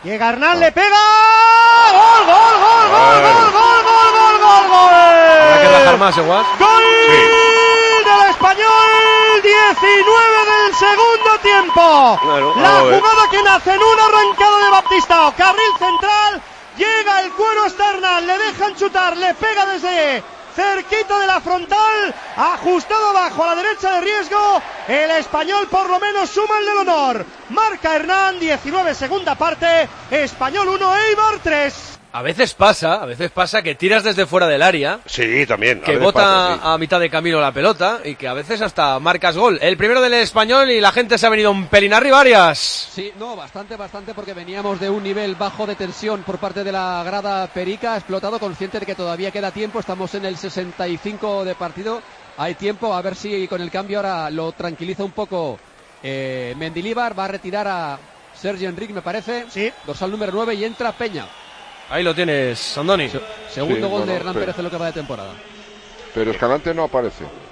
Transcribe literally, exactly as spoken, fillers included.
Llega Hernán, le pega. ¡Gol, gol, gol, gol, gol, gol, gol, gol, gol, gol! Habrá que rajar más, igual. ¡Gol sí. del Español! diecinueve del segundo tiempo. Claro, la jugada que nace en un arrancado de Baptistao. Carril central. Llega el cuero hasta Hernán. Le dejan chutar. Le pega desde cerquita de la frontal, ajustado abajo a la derecha de riesgo. El Español por lo menos suma el del honor. Marca Hernán, diecinueve segunda parte, Español uno, Eibar tres. A veces pasa, a veces pasa que tiras desde fuera del área. Sí, también. Que bota pasa, sí. a mitad de camino la pelota y que a veces hasta marcas gol. El primero del Español y la gente se ha venido un pelín arriba, Arias. Sí, no, bastante, bastante, porque veníamos de un nivel bajo de tensión por parte de la grada perica. Ha explotado, consciente de que todavía queda tiempo. Estamos en el sesenta y cinco de partido. Hay tiempo, a ver si con el cambio ahora lo tranquiliza un poco eh, Mendilibar. Va a retirar a Sergio Enrique, me parece. Sí. Dorsal número nueve y entra Peña. Ahí lo tienes, Andoni. Se- segundo Sí, gol bueno, de Hernán pero, Pérez en lo que va de temporada. Pero Escalante no aparece.